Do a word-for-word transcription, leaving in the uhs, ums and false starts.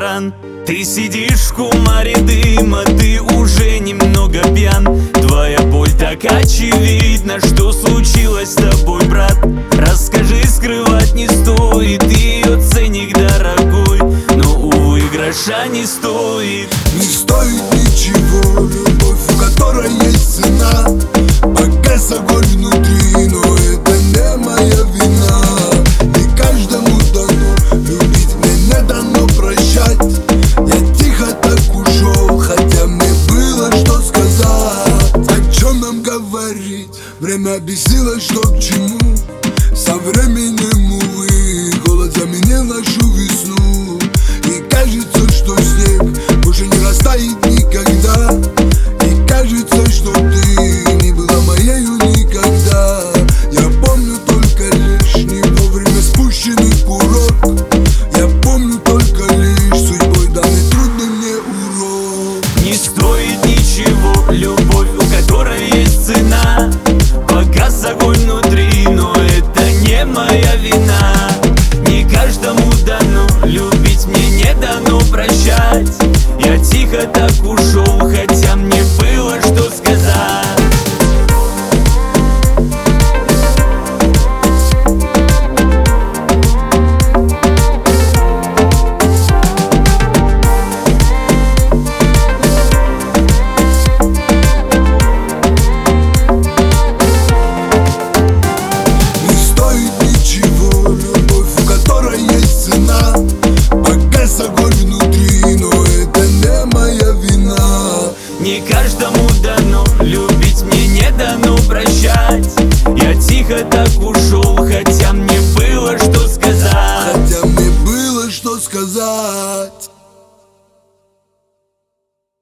ресторан. Ты сидишь в кумаре дыма, ты уже немного пьян. Твоя боль так очевидна, что случилось с тобой, брат? Расскажи, скрывать не стоит, ее ценник дорогой, но, увы, гроша не стоит. Не стоит ничего любовь, у которой есть цена. Погас огонь внутри, но это не моя вина. Не каждому дано любить, мне не дано прощать. Я тихо так ушел, хотя мне было что сказать. О чем нам говорить? Время объяснило, что к чему. Со временем, увы, голод заменил нашу весну. И кажется, что снег больше не растает никогда. И кажется, что ты не была моею никогда. Я помню только лишь не вовремя спущенный курок. Я помню только лишь судьбой данный трудный мне урок. Не стоит ничего любовь, у которой есть цена. Погас огонь внутри, но это не моя вина. Не каждому дано любить, мне не дано прощать. Я тихо так ушел, хотя мне было что сказать. Не каждому дано любить, мне не дано прощать. Я тихо так ушел,